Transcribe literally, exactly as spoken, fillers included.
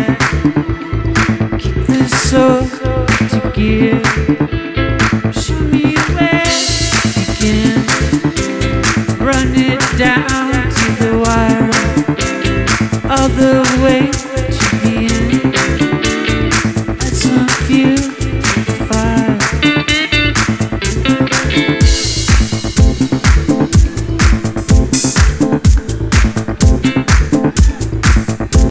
Keep the soul to give. Show me where you can run it down to the wire all the way.